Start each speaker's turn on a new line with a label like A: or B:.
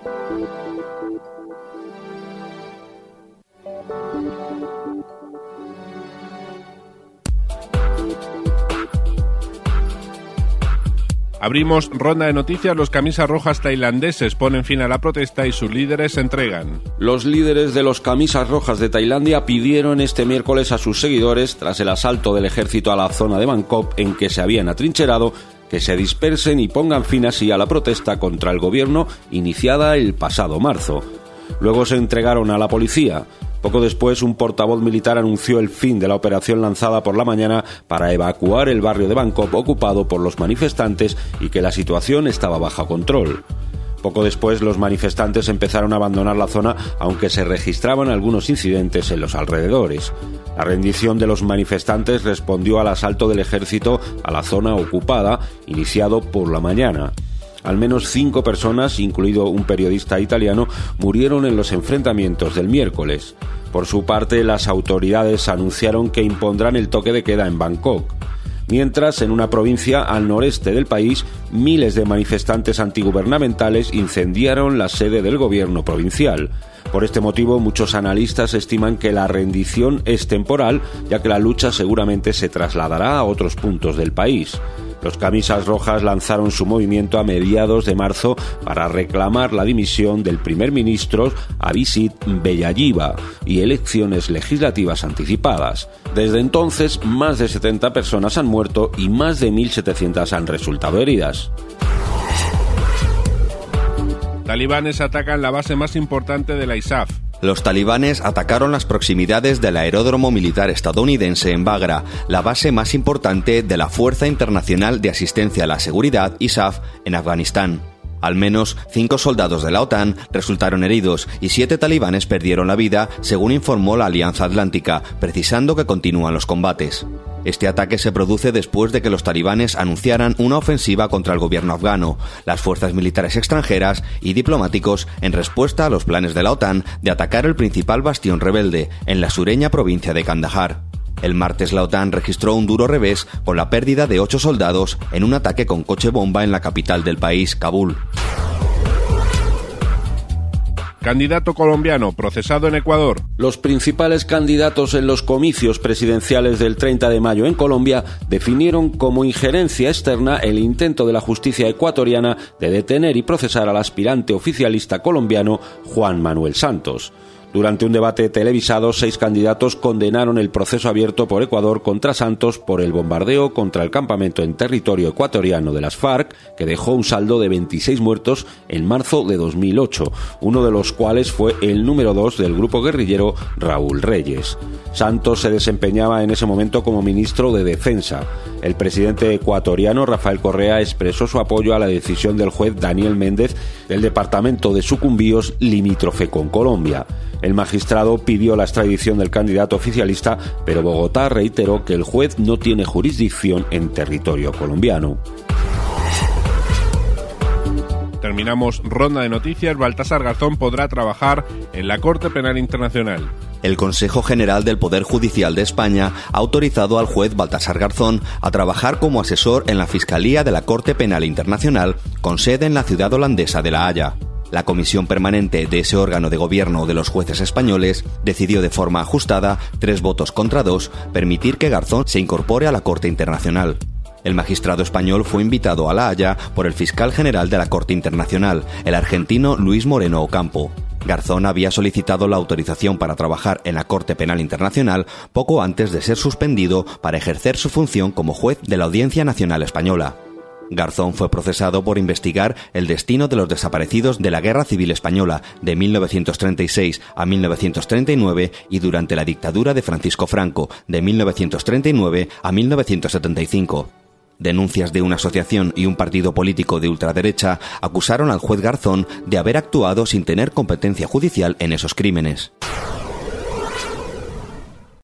A: Abrimos ronda de noticias. Los camisas rojas tailandeses ponen fin a la protesta y sus líderes se entregan.
B: Los líderes de los camisas rojas de Tailandia pidieron este miércoles a sus seguidores, tras el asalto del ejército a la zona de Bangkok en que se habían atrincherado, que se dispersen y pongan fin así a la protesta contra el gobierno iniciada el pasado marzo. Luego se entregaron a la policía. Poco después, un portavoz militar anunció el fin de la operación lanzada por la mañana para evacuar el barrio de Bangkok ocupado por los manifestantes y que la situación estaba bajo control. Poco después, los manifestantes empezaron a abandonar la zona, aunque se registraban algunos incidentes en los alrededores. La rendición de los manifestantes respondió al asalto del ejército a la zona ocupada, iniciado por la mañana. Al menos 5 personas, incluido un periodista italiano, murieron en los enfrentamientos del miércoles. Por su parte, las autoridades anunciaron que impondrán el toque de queda en Bangkok. Mientras, en una provincia al noreste del país, miles de manifestantes antigubernamentales incendiaron la sede del gobierno provincial. Por este motivo, muchos analistas estiman que la rendición es temporal, ya que la lucha seguramente se trasladará a otros puntos del país. Los camisas rojas lanzaron su movimiento a mediados de marzo para reclamar la dimisión del primer ministro Abhisit Vejjajiva y elecciones legislativas anticipadas. Desde entonces, más de 70 personas han muerto y más de 1.700 han resultado heridas.
A: Talibanes atacan la base más importante de la ISAF.
C: Los talibanes atacaron las proximidades del aeródromo militar estadounidense en Bagra, la base más importante de la Fuerza Internacional de Asistencia a la Seguridad, ISAF, en Afganistán. Al menos 5 soldados de la OTAN resultaron heridos y 7 talibanes perdieron la vida, según informó la Alianza Atlántica, precisando que continúan los combates. Este ataque se produce después de que los talibanes anunciaran una ofensiva contra el gobierno afgano, las fuerzas militares extranjeras y diplomáticos en respuesta a los planes de la OTAN de atacar el principal bastión rebelde en la sureña provincia de Kandahar. El martes la OTAN registró un duro revés con la pérdida de 8 soldados en un ataque con coche bomba en la capital del país, Kabul.
A: Candidato colombiano procesado en Ecuador.
B: Los principales candidatos en los comicios presidenciales del 30 de mayo en Colombia definieron como injerencia externa el intento de la justicia ecuatoriana de detener y procesar al aspirante oficialista colombiano Juan Manuel Santos. Durante un debate televisado, 6 candidatos condenaron el proceso abierto por Ecuador contra Santos por el bombardeo contra el campamento en territorio ecuatoriano de las FARC, que dejó un saldo de 26 muertos en marzo de 2008, uno de los cuales fue el número 2 del grupo guerrillero Raúl Reyes. Santos se desempeñaba en ese momento como ministro de Defensa. El presidente ecuatoriano Rafael Correa expresó su apoyo a la decisión del juez Daniel Méndez del departamento de Sucumbíos, limítrofe con Colombia. El magistrado pidió la extradición del candidato oficialista, pero Bogotá reiteró que el juez no tiene jurisdicción en territorio colombiano.
A: Terminamos ronda de noticias. Baltasar Garzón podrá trabajar en la Corte Penal Internacional.
C: El Consejo General del Poder Judicial de España ha autorizado al juez Baltasar Garzón a trabajar como asesor en la Fiscalía de la Corte Penal Internacional, con sede en la ciudad holandesa de La Haya. La comisión permanente de ese órgano de gobierno de los jueces españoles decidió de forma ajustada, 3 votos contra 2, permitir que Garzón se incorpore a la Corte Internacional. El magistrado español fue invitado a La Haya por el fiscal general de la Corte Internacional, el argentino Luis Moreno Ocampo. Garzón había solicitado la autorización para trabajar en la Corte Penal Internacional poco antes de ser suspendido para ejercer su función como juez de la Audiencia Nacional Española. Garzón fue procesado por investigar el destino de los desaparecidos de la Guerra Civil Española de 1936 a 1939 y durante la dictadura de Francisco Franco de 1939 a 1975. Denuncias de una asociación y un partido político de ultraderecha acusaron al juez Garzón de haber actuado sin tener competencia judicial en esos crímenes.